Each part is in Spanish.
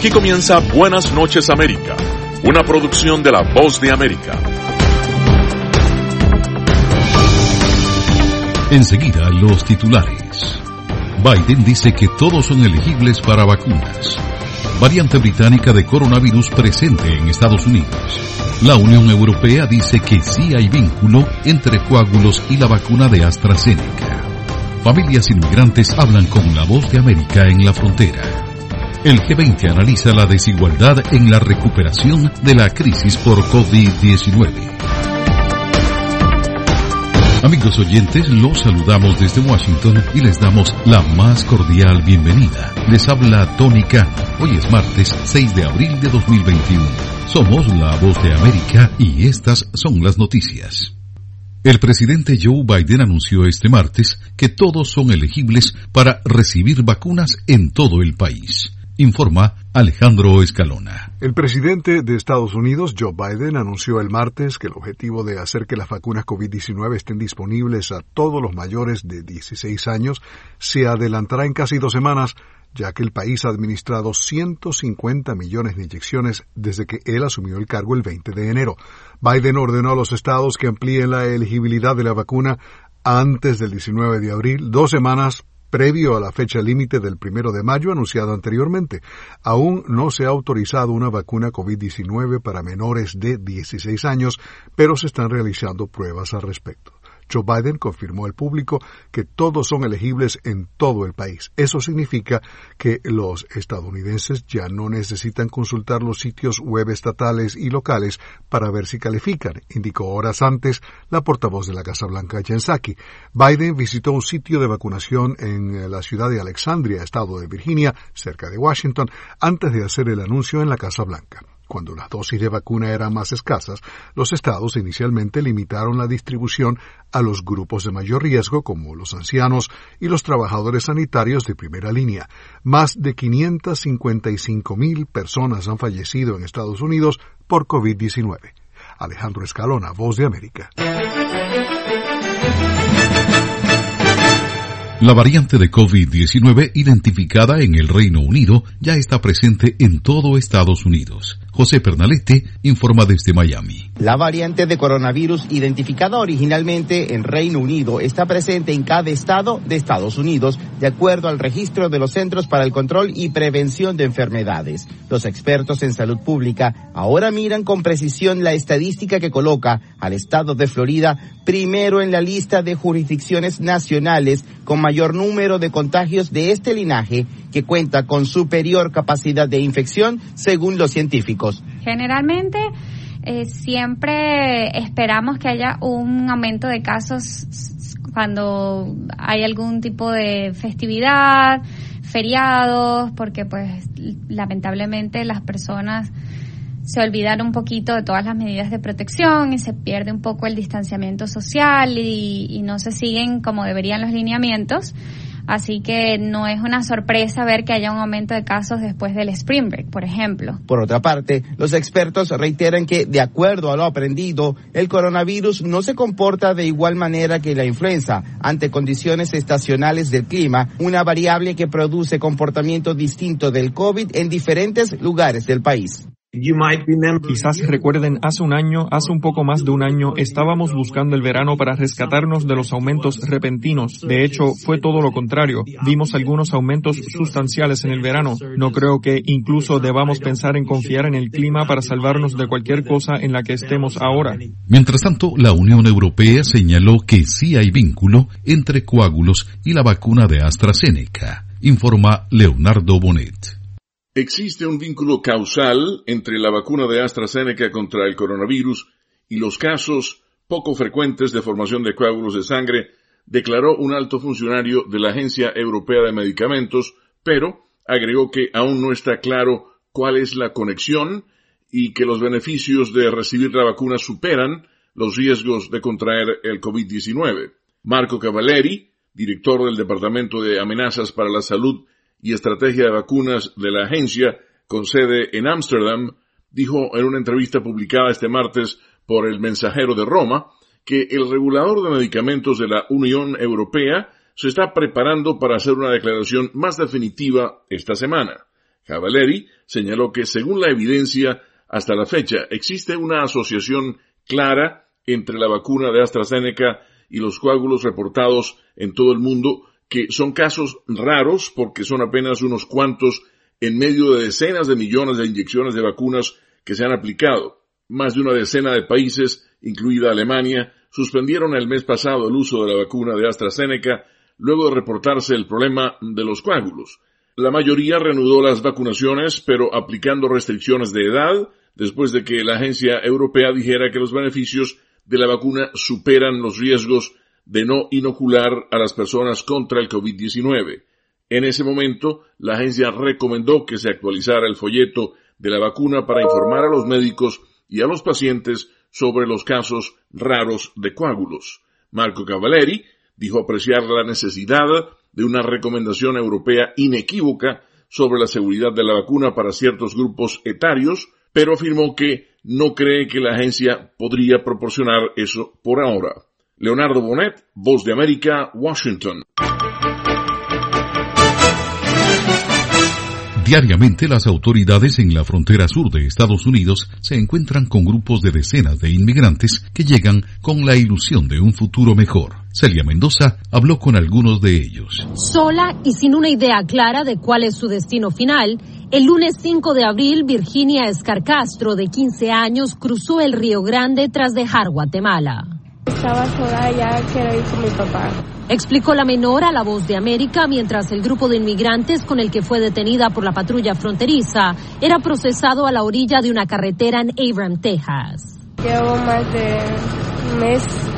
Aquí comienza Buenas noches América, una producción de La Voz de América. Enseguida los titulares. Biden dice que todos son elegibles para vacunas. Variante británica de coronavirus presente en Estados Unidos. La Unión Europea dice que sí hay vínculo entre coágulos y la vacuna de AstraZeneca. Familias inmigrantes hablan con La Voz de América en la frontera. El G20 analiza la desigualdad en la recuperación de la crisis por COVID-19. Amigos oyentes, los saludamos desde Washington y les damos la más cordial bienvenida. Les habla Tony Cano. Hoy es martes 6 de abril de 2021. Somos La Voz de América y estas son las noticias. El presidente Joe Biden anunció este martes que todos son elegibles para recibir vacunas en todo el país. Informa Alejandro Escalona. El presidente de Estados Unidos, Joe Biden, anunció el martes que el objetivo de hacer que las vacunas COVID-19 estén disponibles a todos los mayores de 16 años se adelantará en casi 2 semanas, ya que el país ha administrado 150 millones de inyecciones desde que él asumió el cargo el 20 de enero. Biden ordenó a los estados que amplíen la elegibilidad de la vacuna antes del 19 de abril, 2 semanas previo a la fecha límite del 1 de mayo anunciada anteriormente. Aún no se ha autorizado una vacuna COVID-19 para menores de 16 años, pero se están realizando pruebas al respecto. Joe Biden confirmó al público que todos son elegibles en todo el país. Eso significa que los estadounidenses ya no necesitan consultar los sitios web estatales y locales para ver si califican, indicó horas antes la portavoz de la Casa Blanca, Jen Psaki. Biden visitó un sitio de vacunación en la ciudad de Alexandria, estado de Virginia, cerca de Washington, antes de hacer el anuncio en la Casa Blanca. Cuando las dosis de vacuna eran más escasas, los estados inicialmente limitaron la distribución a los grupos de mayor riesgo, como los ancianos y los trabajadores sanitarios de primera línea. Más de 555,000 personas han fallecido en Estados Unidos por COVID-19. Alejandro Escalona, Voz de América. La variante de COVID-19 identificada en el Reino Unido ya está presente en todo Estados Unidos. José Pernalete informa desde Miami. La variante de coronavirus identificada originalmente en Reino Unido está presente en cada estado de Estados Unidos, de acuerdo al registro de los Centros para el Control y Prevención de Enfermedades. Los expertos en salud pública ahora miran con precisión la estadística que coloca al estado de Florida primero en la lista de jurisdicciones nacionales con mayor número de contagios de este linaje, que cuenta con superior capacidad de infección según los científicos. Generalmente siempre esperamos que haya un aumento de casos cuando hay algún tipo de festividad, feriados, porque pues lamentablemente las personas se olvidan un poquito de todas las medidas de protección y se pierde un poco el distanciamiento social y no se siguen como deberían los lineamientos. Así que no es una sorpresa ver que haya un aumento de casos después del Spring Break, por ejemplo. Por otra parte, los expertos reiteran que, de acuerdo a lo aprendido, el coronavirus no se comporta de igual manera que la influenza ante condiciones estacionales del clima, una variable que produce comportamiento distinto del COVID en diferentes lugares del país. Quizás recuerden, hace un poco más de un año, estábamos buscando el verano para rescatarnos de los aumentos repentinos. De hecho, fue todo lo contrario. Vimos algunos aumentos sustanciales en el verano. No creo que incluso debamos pensar en confiar en el clima para salvarnos de cualquier cosa en la que estemos ahora. Mientras tanto, la Unión Europea señaló que sí hay vínculo entre coágulos y la vacuna de AstraZeneca, informa Leonardo Bonet. Existe un vínculo causal entre la vacuna de AstraZeneca contra el coronavirus y los casos poco frecuentes de formación de coágulos de sangre, declaró un alto funcionario de la Agencia Europea de Medicamentos, pero agregó que aún no está claro cuál es la conexión y que los beneficios de recibir la vacuna superan los riesgos de contraer el COVID-19. Marco Cavalleri, director del Departamento de Amenazas para la Salud y Estrategia de Vacunas de la agencia, con sede en Ámsterdam, dijo en una entrevista publicada este martes por El Mensajero de Roma que el regulador de medicamentos de la Unión Europea se está preparando para hacer una declaración más definitiva esta semana. Cavalieri señaló que, según la evidencia, hasta la fecha existe una asociación clara entre la vacuna de AstraZeneca y los coágulos reportados en todo el mundo, que son casos raros porque son apenas unos cuantos en medio de decenas de millones de inyecciones de vacunas que se han aplicado. Más de una decena de países, incluida Alemania, suspendieron el mes pasado el uso de la vacuna de AstraZeneca luego de reportarse el problema de los coágulos. La mayoría reanudó las vacunaciones, pero aplicando restricciones de edad, después de que la agencia europea dijera que los beneficios de la vacuna superan los riesgos de no inocular a las personas contra el COVID-19. En ese momento, la agencia recomendó que se actualizara el folleto de la vacuna para informar a los médicos y a los pacientes sobre los casos raros de coágulos. Marco Cavalieri dijo apreciar la necesidad de una recomendación europea inequívoca sobre la seguridad de la vacuna para ciertos grupos etarios, pero afirmó que no cree que la agencia podría proporcionar eso por ahora. Leonardo Bonet, Voz de América, Washington. Diariamente las autoridades en la frontera sur de Estados Unidos se encuentran con grupos de decenas de inmigrantes que llegan con la ilusión de un futuro mejor. Celia Mendoza habló con algunos de ellos. Sola y sin una idea clara de cuál es su destino final, el lunes 5 de abril, Virginia Escarcastro, de 15 años, cruzó el Río Grande tras dejar Guatemala. Estaba sola, ya quiero ir con mi papá. Explicó la menor a La Voz de América mientras el grupo de inmigrantes con el que fue detenida por la patrulla fronteriza era procesado a la orilla de una carretera en Abram, Texas. Llevo más de un mes.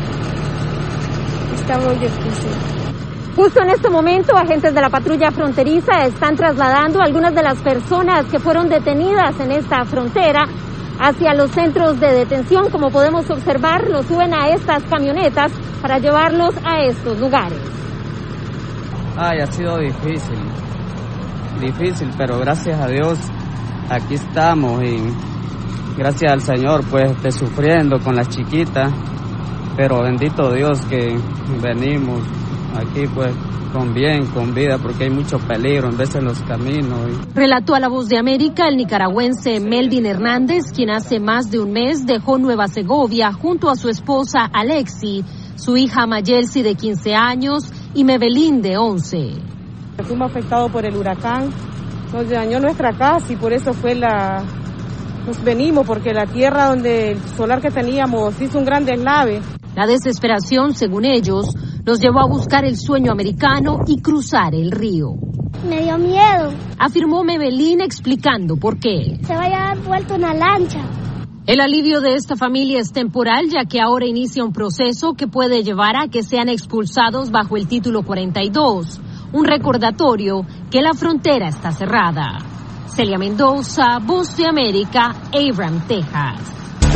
Está muy difícil. Justo en este momento, agentes de la patrulla fronteriza están trasladando a algunas de las personas que fueron detenidas en esta frontera hacia los centros de detención. Como podemos observar, los suben a estas camionetas para llevarlos a estos lugares. Ha sido difícil, pero gracias a Dios aquí estamos y gracias al Señor pues sufriendo con las chiquitas, pero bendito Dios que venimos aquí pues con vida, porque hay mucho peligro en veces en los caminos. Relató a La Voz de América el nicaragüense Melvin Hernández, quien hace más de un mes dejó Nueva Segovia junto a su esposa Alexi, su hija Mayelsi de 15 años y Mebelín de 11. Fuimos afectados por el huracán, nos dañó nuestra casa y por eso nos venimos, porque la tierra donde el solar que teníamos hizo un gran deslave. La desesperación, según ellos, los llevó a buscar el sueño americano y cruzar el río. Me dio miedo, afirmó Mebelín, explicando por qué. Se vaya a dar vuelta una lancha. El alivio de esta familia es temporal, ya que ahora inicia un proceso que puede llevar a que sean expulsados bajo el título 42, un recordatorio que la frontera está cerrada. Celia Mendoza, Voz de América, Abram, Texas.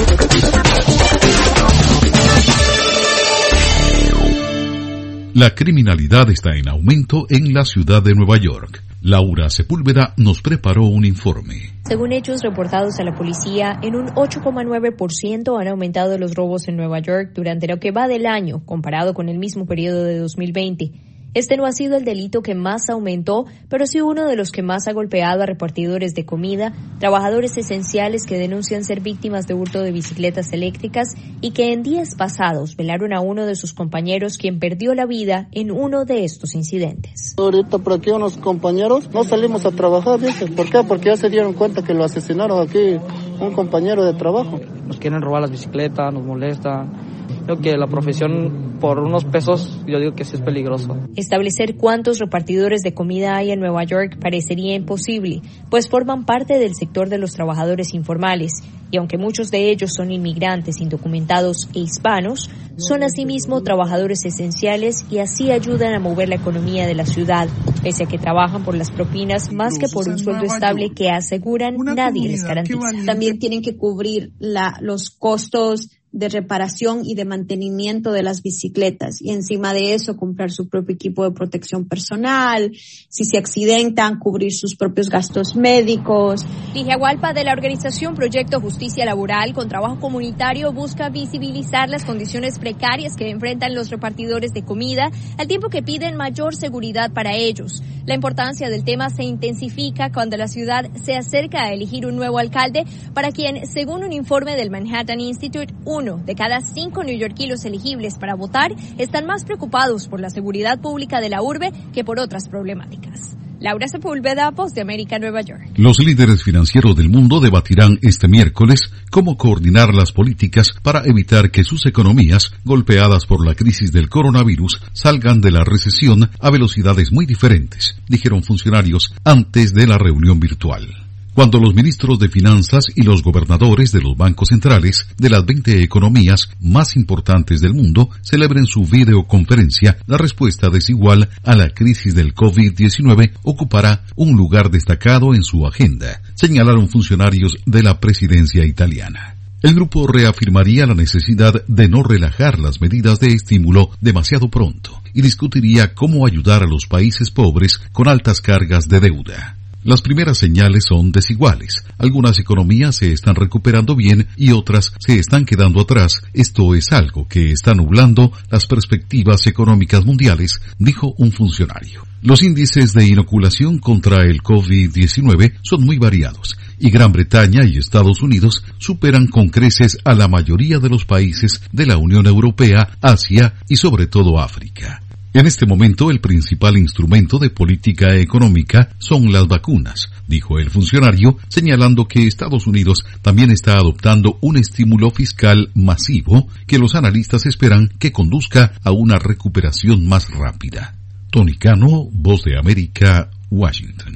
La criminalidad está en aumento en la ciudad de Nueva York. Laura Sepúlveda nos preparó un informe. Según hechos reportados a la policía, en un 8,9% han aumentado los robos en Nueva York durante lo que va del año, comparado con el mismo periodo de 2020. Este no ha sido el delito que más aumentó, pero sí uno de los que más ha golpeado a repartidores de comida, trabajadores esenciales que denuncian ser víctimas de hurto de bicicletas eléctricas y que en días pasados velaron a uno de sus compañeros, quien perdió la vida en uno de estos incidentes. Ahorita por aquí unos compañeros no salimos a trabajar, dice. ¿Por qué? Porque ya se dieron cuenta que lo asesinaron aquí un compañero de trabajo. Nos quieren robar las bicicletas, nos molestan. Creo que la profesión por unos pesos, yo digo que sí es peligroso. Establecer cuántos repartidores de comida hay en Nueva York parecería imposible, pues forman parte del sector de los trabajadores informales, y aunque muchos de ellos son inmigrantes indocumentados e hispanos, son asimismo trabajadores esenciales y así ayudan a mover la economía de la ciudad, pese a que trabajan por las propinas más que por un sueldo estable que aseguran nadie les garantiza. También tienen que cubrir los costos de reparación y de mantenimiento de las bicicletas, y encima de eso comprar su propio equipo de protección personal, si se accidentan, cubrir sus propios gastos médicos. Ligia de la organización Proyecto Justicia Laboral con Trabajo Comunitario busca visibilizar las condiciones precarias que enfrentan los repartidores de comida, al tiempo que piden mayor seguridad para ellos. La importancia del tema se intensifica cuando la ciudad se acerca a elegir un nuevo alcalde, para quien, según un informe del Manhattan Institute, 1 de cada 5 neoyorquinos elegibles para votar están más preocupados por la seguridad pública de la urbe que por otras problemáticas. Laura Sepúlveda, Voz de América, Nueva York. Los líderes financieros del mundo debatirán este miércoles cómo coordinar las políticas para evitar que sus economías, golpeadas por la crisis del coronavirus, salgan de la recesión a velocidades muy diferentes, dijeron funcionarios antes de la reunión virtual. Cuando los ministros de Finanzas y los gobernadores de los bancos centrales de las 20 economías más importantes del mundo celebren su videoconferencia, la respuesta desigual a la crisis del COVID-19 ocupará un lugar destacado en su agenda, señalaron funcionarios de la presidencia italiana. El grupo reafirmaría la necesidad de no relajar las medidas de estímulo demasiado pronto y discutiría cómo ayudar a los países pobres con altas cargas de deuda. Las primeras señales son desiguales. Algunas economías se están recuperando bien y otras se están quedando atrás. Esto es algo que está nublando las perspectivas económicas mundiales, dijo un funcionario. Los índices de inoculación contra el COVID-19 son muy variados y Gran Bretaña y Estados Unidos superan con creces a la mayoría de los países de la Unión Europea, Asia y sobre todo África. En este momento, el principal instrumento de política económica son las vacunas, dijo el funcionario, señalando que Estados Unidos también está adoptando un estímulo fiscal masivo que los analistas esperan que conduzca a una recuperación más rápida. Tony Cano, Voz de América, Washington.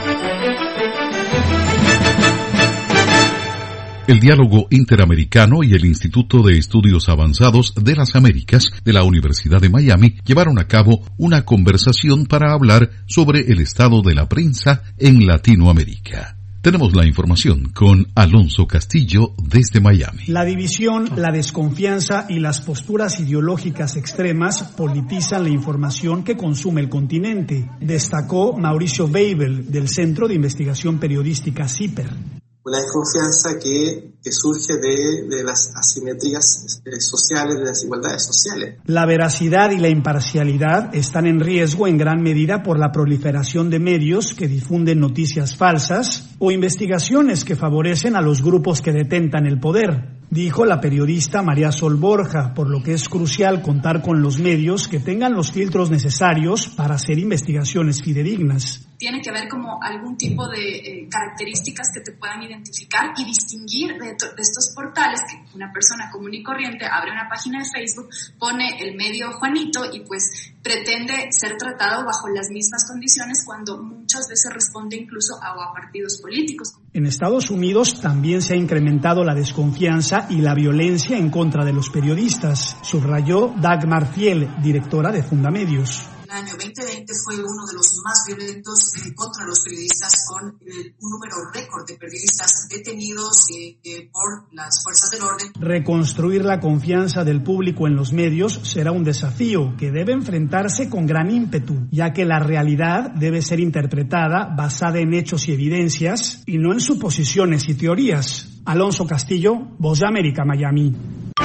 El Diálogo Interamericano y el Instituto de Estudios Avanzados de las Américas de la Universidad de Miami llevaron a cabo una conversación para hablar sobre el estado de la prensa en Latinoamérica. Tenemos la información con Alonso Castillo desde Miami. La división, la desconfianza y las posturas ideológicas extremas politizan la información que consume el continente, destacó Mauricio Weibel del Centro de Investigación Periodística CIPER. Una desconfianza que surge de las asimetrías sociales, de las desigualdades sociales. La veracidad y la imparcialidad están en riesgo en gran medida por la proliferación de medios que difunden noticias falsas o investigaciones que favorecen a los grupos que detentan el poder, dijo la periodista María Sol Borja, por lo que es crucial contar con los medios que tengan los filtros necesarios para hacer investigaciones fidedignas. Tiene que haber como algún tipo de características que te puedan identificar y distinguir de estos portales que una persona común y corriente abre una página de Facebook, pone el medio Juanito y pues pretende ser tratado bajo las mismas condiciones cuando muchas veces responde incluso a partidos políticos. En Estados Unidos también se ha incrementado la desconfianza y la violencia en contra de los periodistas, subrayó Dagmar Fiel, directora de Fundamedios. El año 2020 fue uno de los más violentos contra los periodistas, con un número récord de periodistas detenidos por las fuerzas del orden. Reconstruir la confianza del público en los medios será un desafío que debe enfrentarse con gran ímpetu, ya que la realidad debe ser interpretada basada en hechos y evidencias y no en suposiciones y teorías. Alonso Castillo, Voz de América, Miami.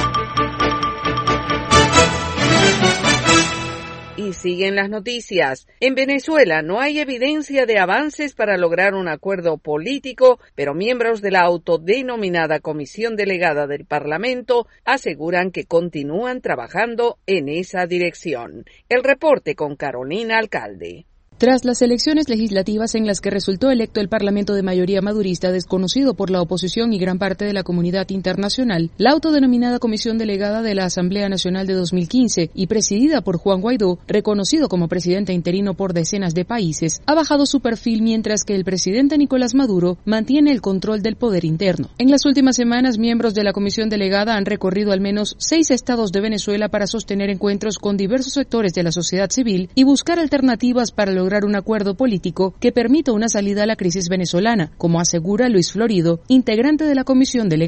Y siguen las noticias. En Venezuela no hay evidencia de avances para lograr un acuerdo político, pero miembros de la autodenominada Comisión Delegada del Parlamento aseguran que continúan trabajando en esa dirección. El reporte con Carolina Alcalde. Tras las elecciones legislativas en las que resultó electo el Parlamento de mayoría madurista desconocido por la oposición y gran parte de la comunidad internacional, la autodenominada Comisión Delegada de la Asamblea Nacional de 2015 y presidida por Juan Guaidó, reconocido como presidente interino por decenas de países, ha bajado su perfil mientras que el presidente Nicolás Maduro mantiene el control del poder interno. En las últimas semanas, miembros de la Comisión Delegada han recorrido al menos 6 estados de Venezuela para sostener encuentros con diversos sectores de la sociedad civil y buscar alternativas para lograr un acuerdo político que permita una salida a la crisis venezolana, como asegura Luis Florido, integrante de la comisión delegada.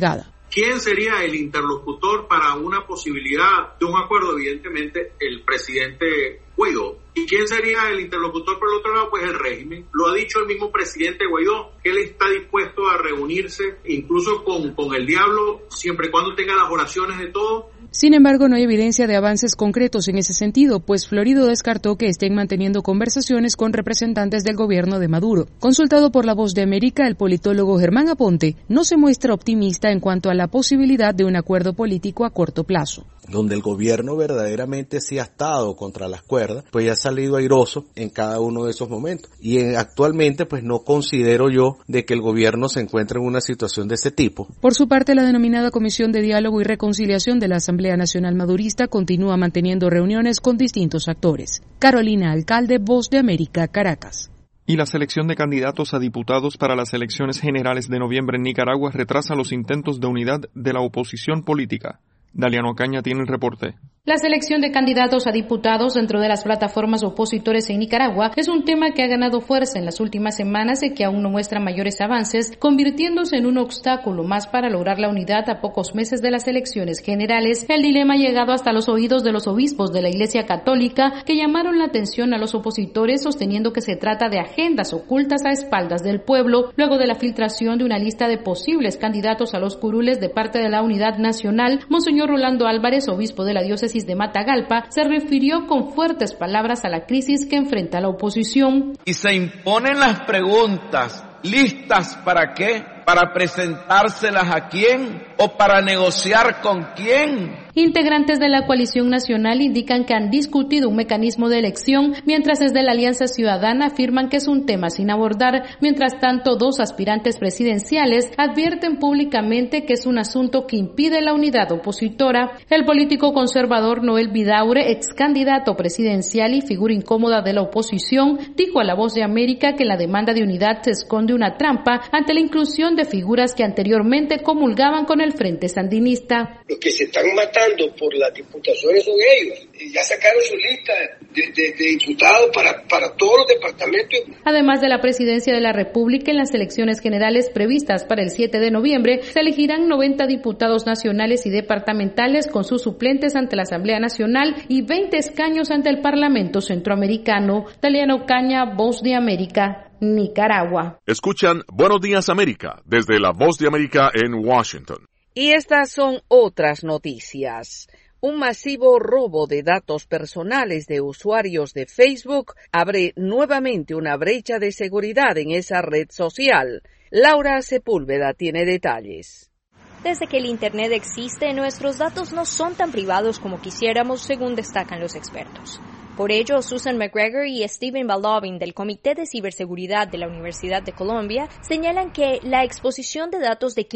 ¿Quién sería el interlocutor para una posibilidad de un acuerdo? Evidentemente, el presidente Guaidó. ¿Y quién sería el interlocutor por el otro lado? Pues el régimen. Lo ha dicho el mismo presidente Guaidó, que él está dispuesto a reunirse incluso con el diablo, siempre y cuando tenga las oraciones de todos. Sin embargo, no hay evidencia de avances concretos en ese sentido, pues Florido descartó que estén manteniendo conversaciones con representantes del gobierno de Maduro. Consultado por La Voz de América, el politólogo Germán Aponte no se muestra optimista en cuanto a la posibilidad de un acuerdo político a corto plazo. Donde el gobierno verdaderamente sí ha estado contra las cuerdas, pues ya ha salido airoso en cada uno de esos momentos. Y actualmente pues no considero yo de que el gobierno se encuentre en una situación de ese tipo. Por su parte, la denominada Comisión de Diálogo y Reconciliación de la Asamblea Nacional Madurista continúa manteniendo reuniones con distintos actores. Carolina Alcalde, Voz de América, Caracas. Y la selección de candidatos a diputados para las elecciones generales de noviembre en Nicaragua retrasa los intentos de unidad de la oposición política. Daliano Ocaña tiene el reporte. La selección de candidatos a diputados dentro de las plataformas opositores en Nicaragua es un tema que ha ganado fuerza en las últimas semanas y que aún no muestra mayores avances, convirtiéndose en un obstáculo más para lograr la unidad a pocos meses de las elecciones generales. El dilema ha llegado hasta los oídos de los obispos de la Iglesia Católica, que llamaron la atención a los opositores sosteniendo que se trata de agendas ocultas a espaldas del pueblo, luego de la filtración de una lista de posibles candidatos a los curules de parte de la Unidad Nacional. Monseñor Rolando Álvarez, obispo de la diócesis de Matagalpa, se refirió con fuertes palabras a la crisis que enfrenta la oposición. Y se imponen las preguntas, ¿listas para qué? ¿Para presentárselas a quién? ¿O para negociar con quién? Integrantes de la coalición nacional indican que han discutido un mecanismo de elección, mientras desde la Alianza Ciudadana afirman que es un tema sin abordar. Mientras tanto, dos aspirantes presidenciales advierten públicamente que es un asunto que impide la unidad opositora. El político conservador Noel Vidaure, ex candidato presidencial y figura incómoda de la oposición, dijo a La Voz de América que en la demanda de unidad se esconde una trampa ante la inclusión de figuras que anteriormente comulgaban con el Frente Sandinista. Los que se están matando por las diputaciones son ellos. Ya sacaron su lista de diputados para todos los departamentos. Además de la presidencia de la República, en las elecciones generales previstas para el 7 de noviembre, se elegirán 90 diputados nacionales y departamentales con sus suplentes ante la Asamblea Nacional y 20 escaños ante el Parlamento Centroamericano. Daliano Ocaña, Voz de América, Nicaragua. Escuchan Buenos Días América desde La Voz de América en Washington. Y estas son otras noticias. Un masivo robo de datos personales de usuarios de Facebook abre nuevamente una brecha de seguridad en esa red social. Laura Sepúlveda tiene detalles. Desde que el Internet existe, nuestros datos no son tan privados como quisiéramos, según destacan los expertos. Por ello, Susan McGregor y Stephen Baldovin del Comité de Ciberseguridad de la Universidad de Columbia señalan que la exposición de datos de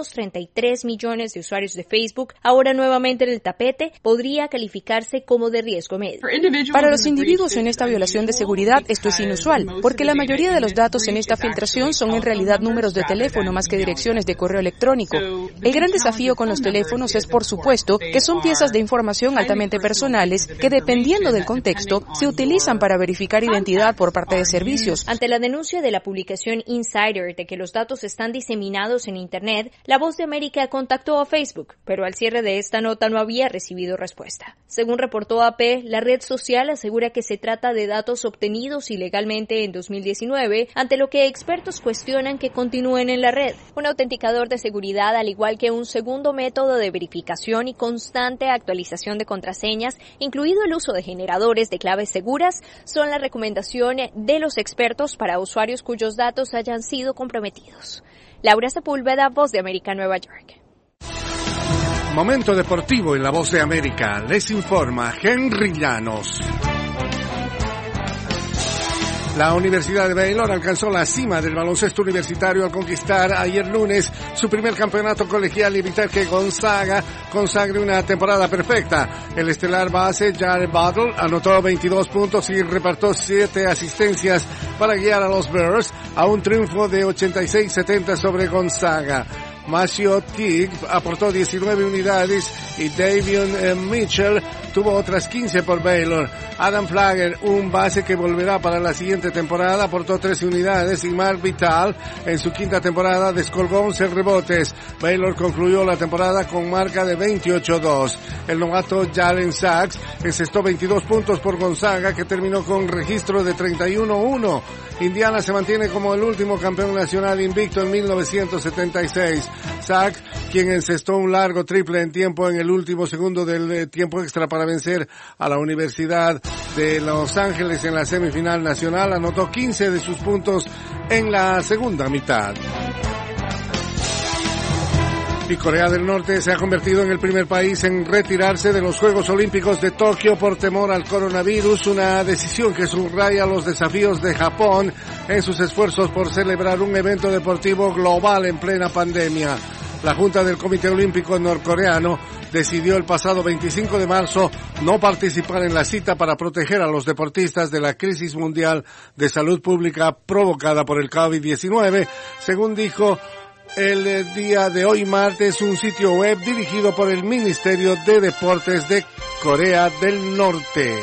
533 millones de usuarios de Facebook, ahora nuevamente en el tapete, podría calificarse como de riesgo medio. Para los individuos en esta violación de seguridad, esto es inusual, porque la mayoría de los datos en esta filtración son en realidad números de teléfono más que direcciones de correo electrónico. El gran desafío con los teléfonos es, por supuesto, que son piezas de información altamente personales que, dependiendo del contexto, se utilizan para verificar identidad por parte de servicios. Ante la denuncia de la publicación Insider de que los datos están diseminados en Internet, La Voz de América contactó a Facebook, pero al cierre de esta nota no había recibido respuesta. Según reportó AP, la red social asegura que se trata de datos obtenidos ilegalmente en 2019, ante lo que expertos cuestionan que continúen en la red. Un autenticador de seguridad, al igual que un segundo método de verificación y constante actualización de contraseñas, incluido el uso de generadores de claves seguras, son la recomendación de los expertos para usuarios cuyos datos hayan sido comprometidos. Laura Sepúlveda, Voz de América, Nueva York. Momento deportivo en La Voz de América. Les informa Henry Llanos. La Universidad de Baylor alcanzó la cima del baloncesto universitario al conquistar ayer lunes su primer campeonato colegial y evitar que Gonzaga consagre una temporada perfecta. El estelar base Jared Butler anotó 22 puntos y repartió 7 asistencias para guiar a los Bears a un triunfo de 86-70 sobre Gonzaga. Matthew Teague aportó 19 unidades y Davion Mitchell tuvo otras 15 por Baylor. Adam Flagler, un base que volverá para la siguiente temporada, aportó 13 unidades y Mark Vital en su quinta temporada descolgó 11 rebotes. Baylor concluyó la temporada con marca de 28-2. El novato Jalen Sachs encestó 22 puntos por Gonzaga, que terminó con registro de 31-1. Indiana se mantiene como el último campeón nacional invicto en 1976. Sachs, quien encestó un largo triple en el último segundo del tiempo extra para vencer a la Universidad de Los Ángeles en la semifinal nacional, anotó 15 de sus puntos en la segunda mitad. Y Corea del Norte se ha convertido en el primer país en retirarse de los Juegos Olímpicos de Tokio por temor al coronavirus, una decisión que subraya los desafíos de Japón en sus esfuerzos por celebrar un evento deportivo global en plena pandemia. La Junta del Comité Olímpico norcoreano decidió el pasado 25 de marzo no participar en la cita para proteger a los deportistas de la crisis mundial de salud pública provocada por el COVID-19, según dijo el día de hoy martes un sitio web dirigido por el Ministerio de Deportes de Corea del Norte.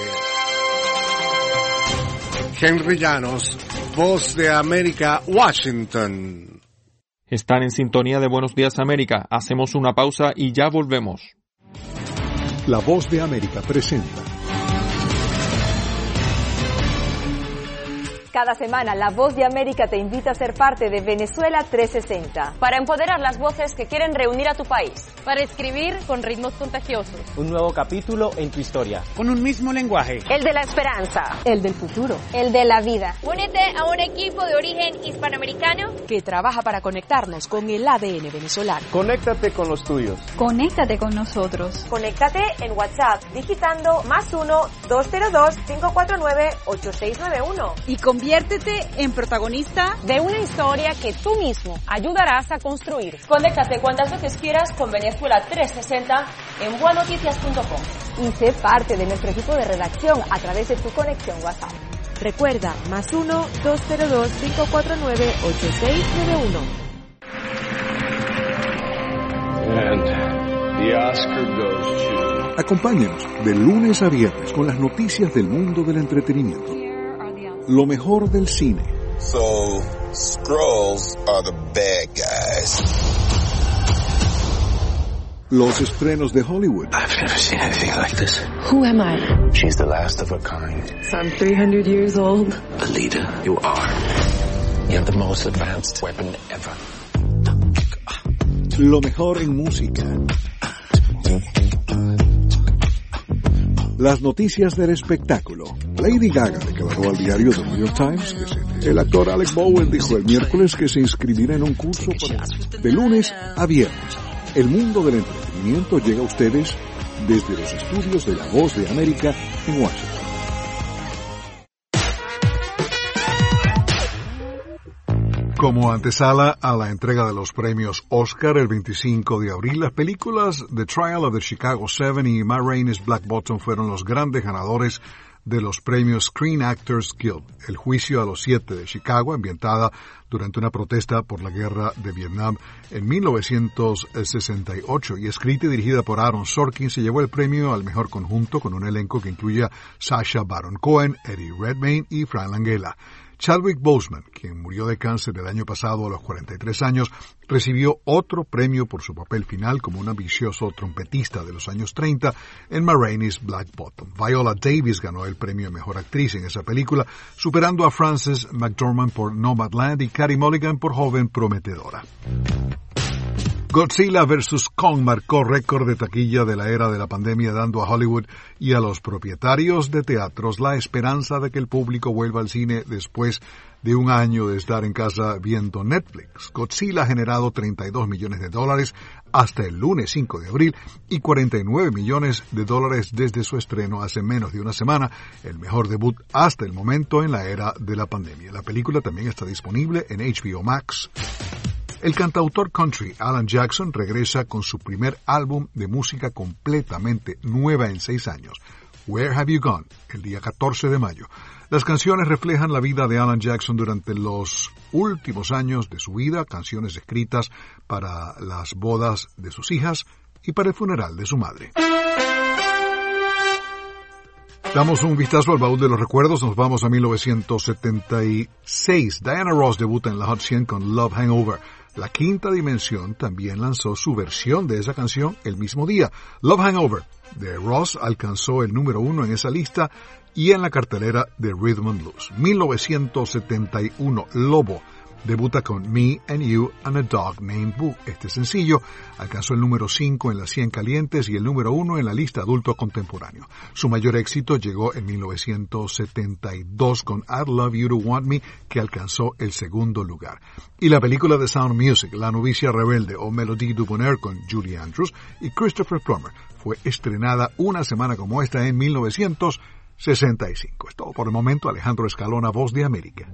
Henry Llanos, Voz de América, Washington. Están en sintonía de Buenos Días América. Hacemos una pausa y ya volvemos. La Voz de América presenta. Cada semana, La Voz de América te invita a ser parte de Venezuela 360. Para empoderar las voces que quieren reunir a tu país. Para escribir con ritmos contagiosos. Un nuevo capítulo en tu historia. Con un mismo lenguaje. El de la esperanza. El del futuro. El de la vida. Únete a un equipo de origen hispanoamericano que trabaja para conectarnos con el ADN venezolano. Conéctate con los tuyos. Conéctate con nosotros. Conéctate en WhatsApp digitando +1 202 549 8691. Y conviértete en protagonista de una historia que tú mismo ayudarás a construir. Conéctate cuantas veces quieras con Venezuela 360 en buenoticias.com. Y sé parte de nuestro equipo de redacción a través de tu conexión WhatsApp. Recuerda, +1 202 549 8691. And the Oscar goes to... Acompáñenos de lunes a viernes con las noticias del mundo del entretenimiento. Lo mejor del cine. So, Skrulls are the bad guys. Los estrenos de Hollywood. I've never seen anything like this. Who am I? She's the last of her kind. So I'm 300 years old. The leader you are. You have the most advanced weapon ever. Lo mejor en música. Las noticias del espectáculo. Lady Gaga declaró al diario The New York Times que el actor Alec Bowen dijo el miércoles que se inscribirá en un curso de lunes a viernes. El mundo del entretenimiento llega a ustedes desde los estudios de La Voz de América en Washington. Como antesala a la entrega de los premios Oscar el 25 de abril, las películas The Trial of the Chicago 7 y Ma Rainey's Black Bottom fueron los grandes ganadores de los premios Screen Actors Guild. El juicio a los 7 de Chicago, ambientada durante una protesta por la guerra de Vietnam en 1968 y escrita y dirigida por Aaron Sorkin, se llevó el premio al mejor conjunto con un elenco que incluye a Sacha Baron Cohen, Eddie Redmayne y Frank Langella. Chadwick Boseman, quien murió de cáncer el año pasado a los 43 años, recibió otro premio por su papel final como un ambicioso trompetista de los años 30 en Ma Rainey's Black Bottom. Viola Davis ganó el premio a Mejor Actriz en esa película, superando a Frances McDormand por Nomadland y Carey Mulligan por Joven Prometedora. Godzilla vs. Kong marcó récord de taquilla de la era de la pandemia, dando a Hollywood y a los propietarios de teatros la esperanza de que el público vuelva al cine después de un año de estar en casa viendo Netflix. Godzilla ha generado $32 millones hasta el lunes 5 de abril y $49 millones desde su estreno hace menos de una semana, el mejor debut hasta el momento en la era de la pandemia. La película también está disponible en HBO Max. El cantautor country Alan Jackson regresa con su primer álbum de música completamente nueva en 6 años, Where Have You Gone?, el día 14 de mayo. Las canciones reflejan la vida de Alan Jackson durante los últimos años de su vida, canciones escritas para las bodas de sus hijas y para el funeral de su madre. Damos un vistazo al baúl de los recuerdos, nos vamos a 1976. Diana Ross debuta en la Hot 100 con Love Hangover. La Quinta Dimensión también lanzó su versión de esa canción el mismo día. Love Hangover de Ross alcanzó el número 1 en esa lista y en la cartelera de Rhythm and Blues. 1971, Lobo debuta con Me and You and a Dog Named Boo. Este sencillo alcanzó el número 5 en las 100 calientes y el número 1 en la lista adulto contemporáneo. Su mayor éxito llegó en 1972 con I'd Love You to Want Me, que alcanzó el segundo lugar. Y la película de Sound of Music, La novicia rebelde o Melody du Bonheur con Julie Andrews y Christopher Plummer, fue estrenada una semana como esta en 1965. Es todo por el momento. Alejandro Escalona, Voz de América.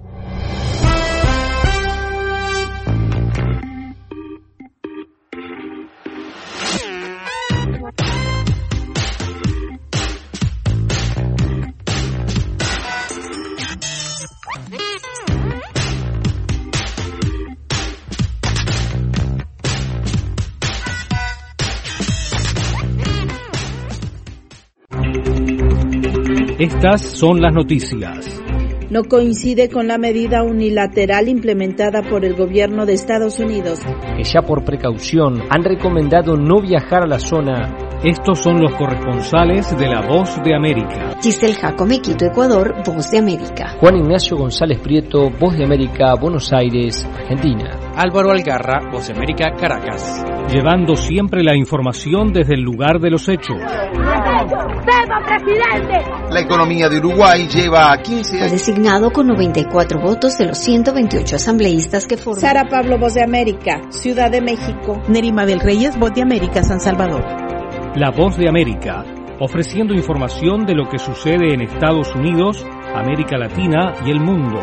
Estas son las noticias. No coincide con la medida unilateral implementada por el gobierno de Estados Unidos, que ya por precaución han recomendado no viajar a la zona. Estos son los corresponsales de La Voz de América. Giselle Jacome, Quito, Ecuador, Voz de América. Juan Ignacio González Prieto, Voz de América, Buenos Aires, Argentina. Álvaro Algarra, Voz de América, Caracas. Llevando siempre la información desde el lugar de los hechos. ¡Presidente! La economía de Uruguay lleva a 15 años. Fue designado con 94 votos de los 128 asambleístas que forman. Sara Pablo, Voz de América, Ciudad de México. Nerima del Reyes, Voz de América, San Salvador. La Voz de América, ofreciendo información de lo que sucede en Estados Unidos, América Latina y el mundo.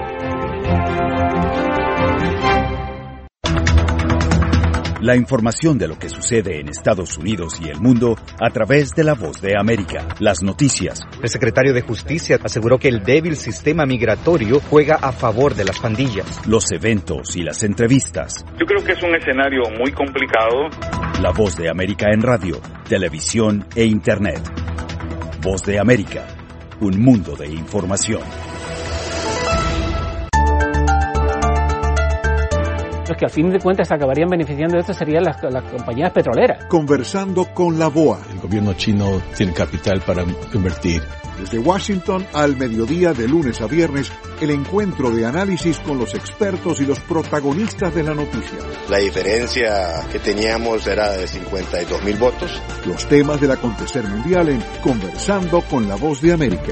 La información de lo que sucede en Estados Unidos y el mundo a través de La Voz de América. Las noticias. El secretario de Justicia aseguró que el débil sistema migratorio juega a favor de las pandillas. Los eventos y las entrevistas. Yo creo que es un escenario muy complicado. La Voz de América en radio, televisión e Internet. Voz de América, un mundo de información. Los que al fin de cuentas acabarían beneficiando de esto serían las compañías petroleras. Conversando con la BOA. El gobierno chino tiene capital para invertir. Desde Washington al mediodía de lunes a viernes, el encuentro de análisis con los expertos y los protagonistas de la noticia. La diferencia que teníamos era de 52,000 votos. Los temas del acontecer mundial en Conversando con la Voz de América.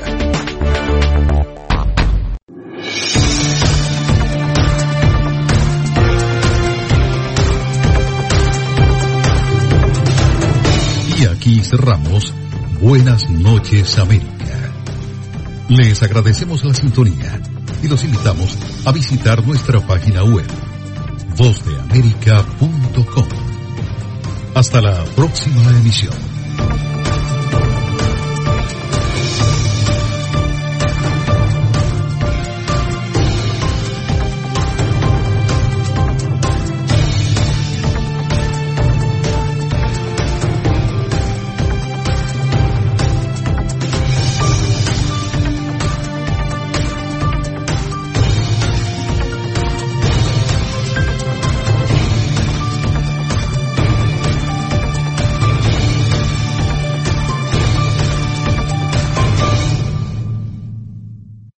Y aquí cerramos Buenas noches, América. Les agradecemos la sintonía y los invitamos a visitar nuestra página web, vozdeamerica.com. Hasta la próxima emisión.